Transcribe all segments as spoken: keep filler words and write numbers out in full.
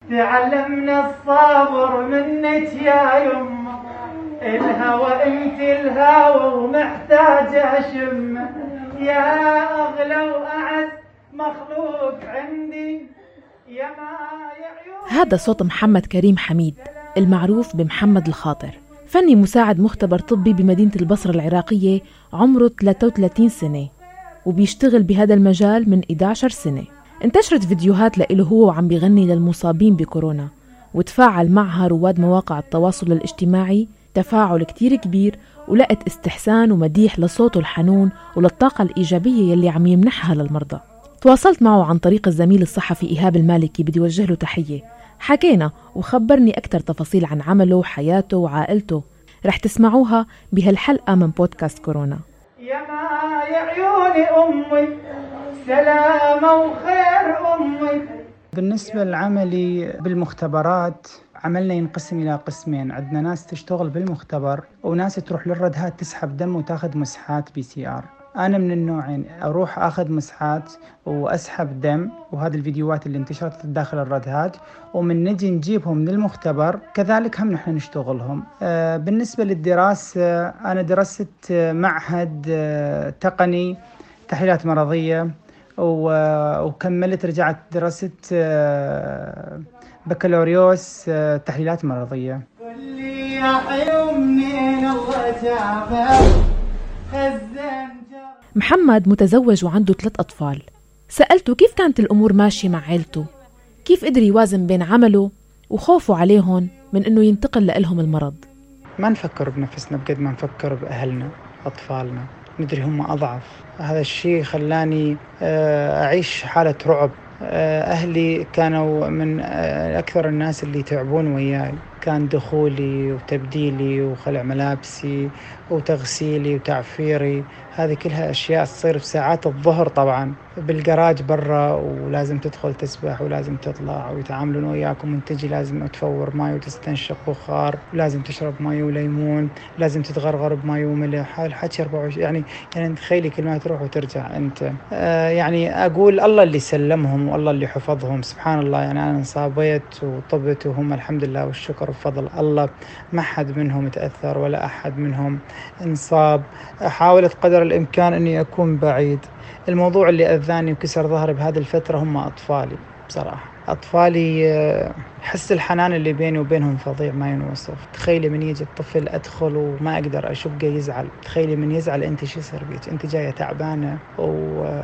تعلمنا الصبر منك يا يمه، الهوى انت الهوى ومحتاج اشم، يا اغلى واعز مخلوق عندي يا ما يعيون. هذا صوت محمد كريم حميد المعروف بمحمد الخاطر، فني مساعد مختبر طبي بمدينة البصرة العراقية، عمره ثلاثة وثلاثين سنة وبيشتغل بهذا المجال من إحدى عشرة سنة. انتشرت فيديوهات لإله هو وعم بيغني للمصابين بكورونا، وتفاعل معها رواد مواقع التواصل الاجتماعي تفاعل كتير كبير، ولقت استحسان ومديح لصوته الحنون وللطاقة الإيجابية يلي عم يمنحها للمرضى. تواصلت معه عن طريق الزميل الصحفي إيهاب المالكي، بدي وجه له تحية. حكينا وخبرني أكتر تفاصيل عن عمله وحياته وعائلته، رح تسمعوها بهالحلقة من بودكاست كورونا. يا ما يعيوني أمي سلامة وخير أمي. بالنسبة لعملي بالمختبرات، عملنا ينقسم إلى قسمين. عندنا ناس تشتغل بالمختبر وناس تروح للردهات تسحب دم وتاخذ مسحات بي سي آر. أنا من النوعين، أروح أخذ مسحات وأسحب دم، وهذه الفيديوهات اللي انتشرت داخل الردهات، ومن نجي نجيبهم من المختبر كذلك هم نحن نشتغلهم. آه بالنسبة للدراسة، أنا درست معهد آه تقني تحليلات مرضية، وكملت رجعت درست آه بكالوريوس آه تحليلات مرضية. كلي يا حلو منين الله جابك خزن. محمد متزوج وعنده ثلاث أطفال. سألته كيف كانت الأمور ماشية مع عيلته، كيف قدر يوازن بين عمله وخوفه عليهم من أنه ينتقل لهم المرض. ما نفكر بنفسنا بقد ما نفكر بأهلنا أطفالنا، ندري هم أضعف. هذا الشيء خلاني أعيش حالة رعب. أهلي كانوا من أكثر الناس اللي تعبون وياي، كان دخولي وتبديلي وخلع ملابسي وتغسيلي وتعفيري، هذه كلها أشياء تصير في ساعات الظهر طبعا بالجراج برا، ولازم تدخل تسبح ولازم تطلع ويتعاملون وياكم، وانت تجي لازم تفور ماي وتستنشق بخار، ولازم تشرب ماي وليمون، لازم تتغرغر بماي وملح. هاي الحكي أربعة وعشرين يعني يعني تخيلي كل ما تروح وترجع انت. آه يعني اقول الله اللي سلمهم والله اللي حفظهم، سبحان الله. يعني انا انصابيت وطبت وهم الحمد لله والشكر بفضل الله، ما حد منهم تأثر ولا احد منهم انصاب. حاولت قدر الامكان اني اكون بعيد. الموضوع اللي اذاني وكسر ظهري بهذه الفترة هم اطفالي بصراحة. أطفالي حس الحنان اللي بيني وبينهم فظيع ما ينوصف. تخيلي من يجي الطفل أدخل وما أقدر أشقه يزعل، تخيلي من يزعل أنت شو يصير بيك، أنت جاية تعبانة و...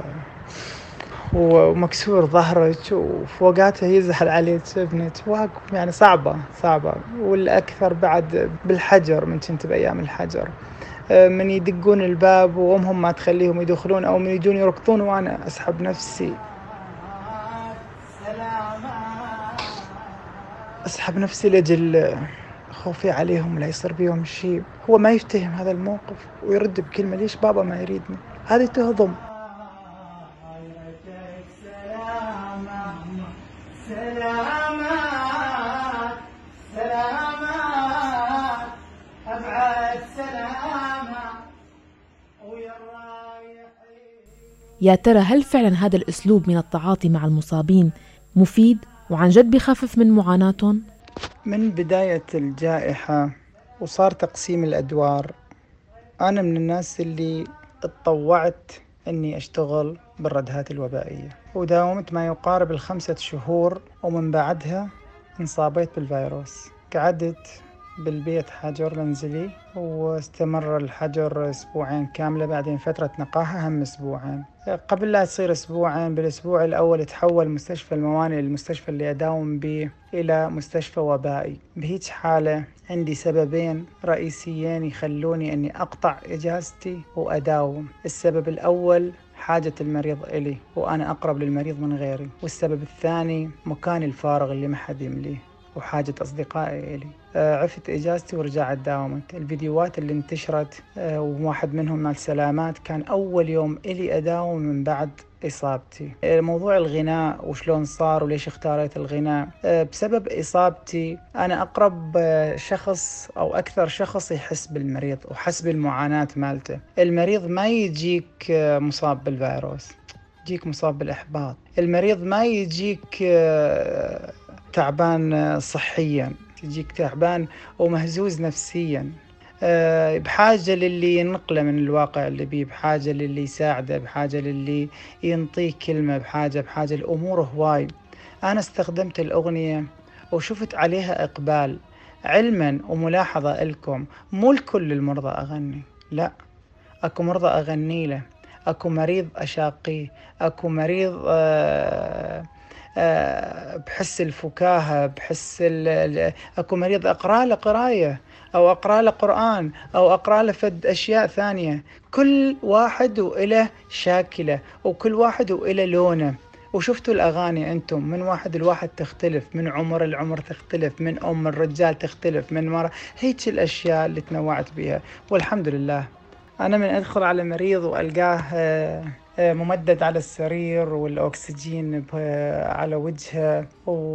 ومكسور ظهرك وفوقاته يزعل عليك ابنك، يعني صعبة صعبة. والأكثر بعد بالحجر، من كنت بأيام الحجر من يدقون الباب وأمهم ما تخليهم يدخلون، أو من يجون يركضون وأنا أسحب نفسي أسحب نفسي لجل خوفي عليهم لا يصير بيهم شيء. هو ما يفتهم هذا الموقف ويرد بكلمة ليش بابا ما يريدني، هذه تهضم. يا ترى هل فعلا هذا الأسلوب من التعاطي مع المصابين مفيد وعن جد بيخفف من معاناتهم؟ من بداية الجائحة وصار تقسيم الأدوار، أنا من الناس اللي اتطوعت أني أشتغل بالردهات الوبائية، وداومت ما يقارب الخمسة شهور، ومن بعدها انصابيت بالفيروس. قعدت بالبيت حجر منزلي، واستمر الحجر أسبوعين كاملة، بعدين فترة نقاهة هم أسبوعين. قبل لا تصير أسبوعين، بالأسبوع الأول تحول مستشفى الموانئ، المستشفى اللي أداوم به، إلى مستشفى وبائي. بهيج حالة عندي سببين رئيسيين يخلوني أني أقطع إجازتي وأداوم. السبب الأول حاجة المريض إلي وأنا أقرب للمريض من غيري، والسبب الثاني مكاني الفارغ اللي ما حد يمليه وحاجة أصدقائي إلي. آه عفت إجازتي ورجعت داومت. الفيديوهات اللي انتشرت آه وواحد منهم مال سلامات كان أول يوم إلي أداوم من بعد إصابتي. آه موضوع الغناء وشلون صار وليش اختاريت الغناء، آه بسبب إصابتي أنا أقرب آه شخص أو أكثر شخص يحس بالمريض وحس بالمعاناة مالته. المريض ما يجيك آه مصاب بالفيروس، يجيك مصاب بالإحباط. المريض ما يجيك آه تعبان صحيا، تجيك تعبان ومهزوز نفسيا، بحاجة للي ينقله من الواقع اللي بيه، بحاجة للي يساعده، بحاجة للي ينطيه كلمة، بحاجة بحاجة الأمور هواي. أنا استخدمت الأغنية وشفت عليها إقبال، علما وملاحظة لكم، مو لكل المرضى أغني، لا، أكو مرضى أغني له، أكو مريض أشاقيه، أكو مريض آه آه بحس الفكاهة، بحس أكو مريض أقرأ له قراية أو أقرأ له قرآن أو أقرأ له فد أشياء ثانية. كل واحد وإله شاكلة، وكل واحد وإله لونه. وشفتوا الأغاني أنتم من واحد الواحد تختلف، من عمر العمر تختلف، من أم الرجال تختلف، من مرة، هيك الأشياء اللي تنوعت بها. والحمد لله أنا من أدخل على مريض وألقاه ممدد على السرير والأكسجين على وجهه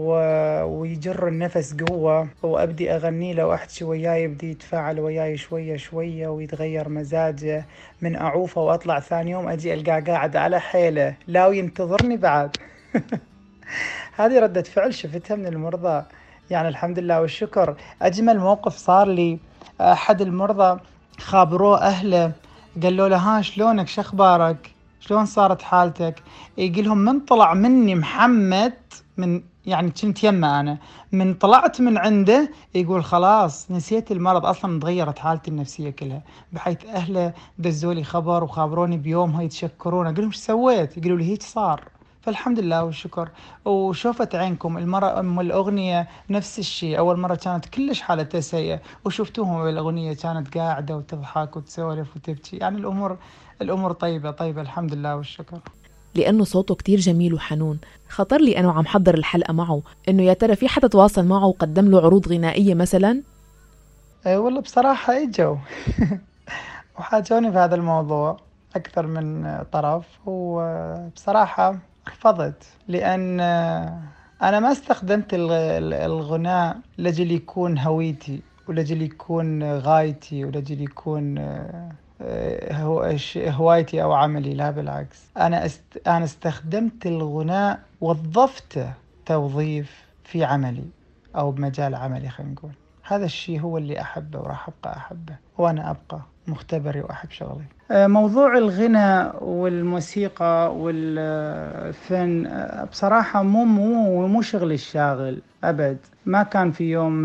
ويجر النفس قوة، وأبدي أغني له وأحكي وياه، يبدي يتفاعل وياي شوية شوية ويتغير مزاجه، من أعوفه وأطلع ثاني يوم أجي ألقاه قاعد على حيله لا وينتظرني بعد. هذه ردة فعل شفتها من المرضى، يعني الحمد لله والشكر. أجمل موقف صار لي، أحد المرضى خابروه أهله، قالوا له ها شلونك، شخبارك، شلون صارت حالتك؟ يقولهم من طلع مني محمد، من يعني كنت يمه أنا، من طلعت من عنده يقول خلاص نسيت المرض، أصلا تغيرت حالتي النفسية كلها، بحيث أهله دزولي خبر وخابروني بيومها يتشكرون. أقول لهم ايش سويت؟ يقولوا لي هيك صار. فالحمد لله والشكر. وشوفت عينكم المرة أم الأغنية نفس الشيء، أول مرة كانت كلش حالتها سيئة، وشفتوهم بالأغنية كانت قاعدة وتضحك وتسولف وتبكي. يعني الأمور الأمور طيبة طيبة الحمد لله والشكر. لأنه صوته كتير جميل وحنون، خطر لي أنا وعم حضر الحلقة معه إنه يا ترى في حدا تواصل معه وقدم له عروض غنائية مثلا؟ أي والله بصراحة إجوا وحاجوني في هذا الموضوع أكثر من طرف، وبصراحة رفضت، لأن أنا ما استخدمت الغناء لجل يكون هويتي ولجل يكون غايتي ولجل يكون هوايتي أو عملي، لا بالعكس. أنا است... أنا استخدمت الغناء وظفته توظيف في عملي أو بمجال عملي، خلينا نقول. هذا الشيء هو اللي أحبه وراح أبقى أحبه، وأنا أبقى مختبري وأحب شغلي. موضوع الغناء والموسيقى والفن بصراحة مو مو مو شغلي الشاغل أبد. ما كان في يوم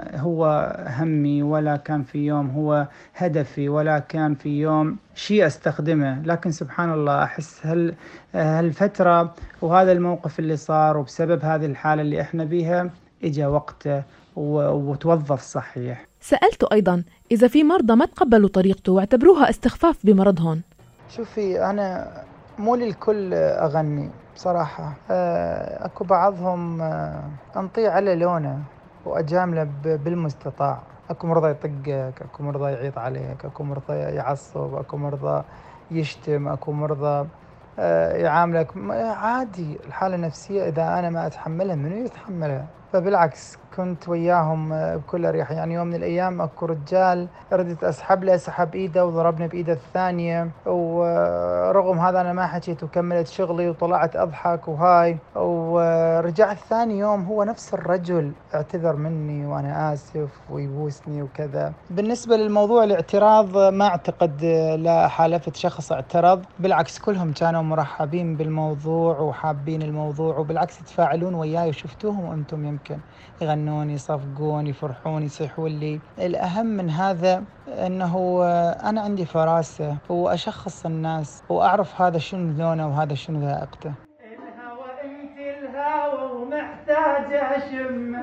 هو همي، ولا كان في يوم هو هدفي، ولا كان في يوم شيء أستخدمه. لكن سبحان الله أحس هال هالفترة وهذا الموقف اللي صار، وبسبب هذه الحالة اللي إحنا بيها إجا وقته وتوظف صحيح. سألته أيضا إذا في مرضى ما تقبلوا طريقته واعتبروها استخفاف بمرضهم. شوفي أنا مو للكل أغني بصراحة، أكو بعضهم أنطي على لونه وأجامله بالمستطاع. أكو مرضى يطقك، أكو مرضى يعيط عليك، أكو مرضى يعصب، أكو مرضى يشتم، أكو مرضى يعاملك عادي. الحالة النفسية إذا أنا ما أتحملها منو يتحملها؟ فبالعكس كنت وياهم بكل أريحية. يعني يوم من الأيام أكو رجال ردت أسحب له، سحب إيده وضربني بإيده الثانية، ورغم هذا أنا ما حكيت وكملت شغلي وطلعت أضحك وهاي. ورجعت ثاني يوم هو نفس الرجل اعتذر مني وأنا آسف ويبوسني وكذا. بالنسبة للموضوع الاعتراض ما أعتقد لا حالفت شخص اعترض، بالعكس كلهم كانوا مرحبين بالموضوع وحابين الموضوع، وبالعكس يتفاعلون وياي، وشفتوهم أنتم يمكن يغنون يصفقون يفرحون يصيحون لي. الأهم من هذا أنه أنا عندي فراسة وأشخص الناس وأعرف هذا شنو لونه وهذا شنو ذائقته. الهوى انت الهوى ومحتاج أشم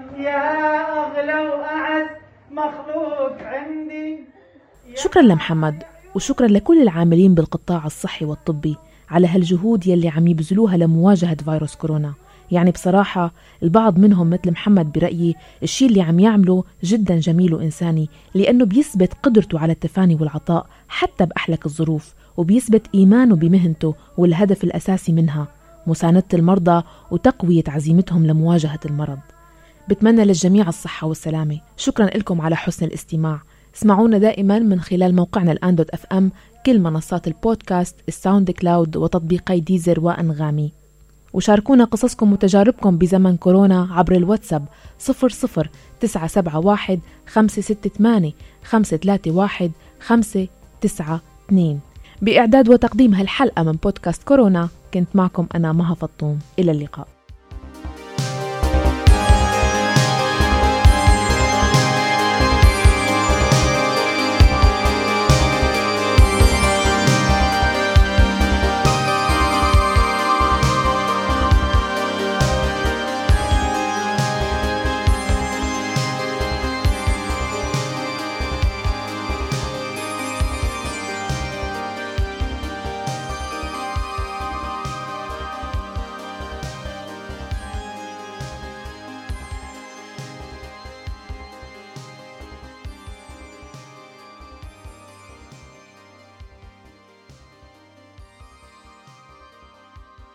يا أغلى وأعز مخلوق عندي. شكرا لمحمد، وشكرا لكل العاملين بالقطاع الصحي والطبي على هالجهود يلي عم يبذلوها لمواجهة فيروس كورونا. يعني بصراحة البعض منهم مثل محمد برأيي الشيء اللي عم يعمله جدا جميل وإنساني، لأنه بيثبت قدرته على التفاني والعطاء حتى بأحلك الظروف، وبيثبت إيمانه بمهنته والهدف الأساسي منها مساندة المرضى وتقوية عزيمتهم لمواجهة المرض. بتمنى للجميع الصحة والسلامة. شكرا لكم على حسن الاستماع. اسمعونا دائما من خلال موقعنا الآن دوت أف أم، كل منصات البودكاست، الساوند كلاود، وتطبيقي ديزر وأنغامي. وشاركونا قصصكم وتجاربكم بزمن كورونا عبر الواتساب صفر صفر تسعة سبعة واحد خمسة ستة ثمانية خمسة ثلاثة واحد خمسة تسعة اثنين. بإعداد وتقديم هالحلقة من بودكاست كورونا كنت معكم أنا مها فطوم. إلى اللقاء.